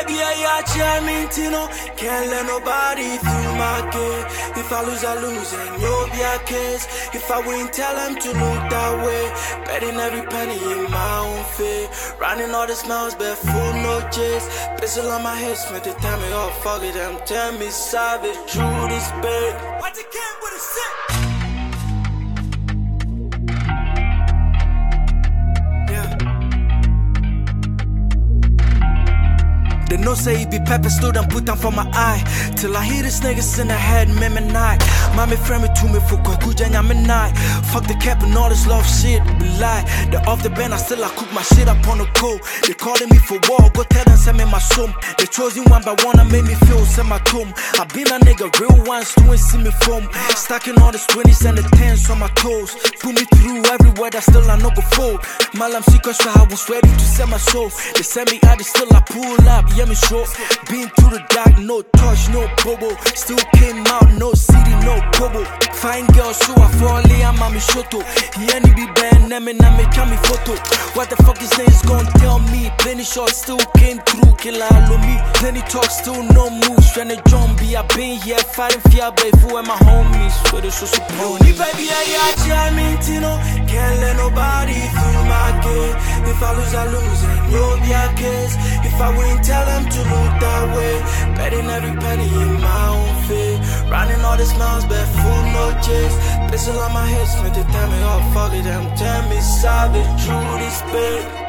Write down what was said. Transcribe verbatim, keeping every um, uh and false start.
baby, I got Mintino. Can't let nobody through my gate. If I lose, I lose, and you'll be a case. If I win, tell them to look that way. Betting every penny in my own fate. Running all the smiles, but full no chase. Pistol on my head, spent the time me off, fuck it, them tell me savage, true this bait. What you can with a sip? They know say he be pepper, stood and put them for my eye. Till I hear this niggas in the head, me me night. Mommy friend me to me for kuja nyame night. Fuck the cap and all this love shit, be lie. They off the band, I still I cook my shit up on the cold. They calling me for war, go tell them send me my soul. They chosen one by one, I made me feel send my tomb. I been a nigga real ones, two and see me from. Stacking all the twenties and the tens on my toes. Put me through everywhere, that still I no go fold. Malam secret, so I was ready to sell my soul. They send me out, they still I pull up. Yeah, me short. Been through the dark, no touch, no bubble. Still came out, no city, no bubble. Fine girl, so I fall in, I'm a shoto. He any be bad, name and I make me photo. What the fuck is niggas gon' tell me? Plenty shots still came through, kill all of me. Plenty talk, still no moves. Trying to zombie, I been here fighting fear, baby, for my homies. So they so support me, baby, I got Mintino. Can't let nobody through my gate. If I lose, I lose, and you'll be a case. If I win, tell them to look that way. Betting every penny in my own fate. Running all the smiles, but full no chase. Pistol on my head, spent the time me off, fuck it, them tell me savage, true this bait.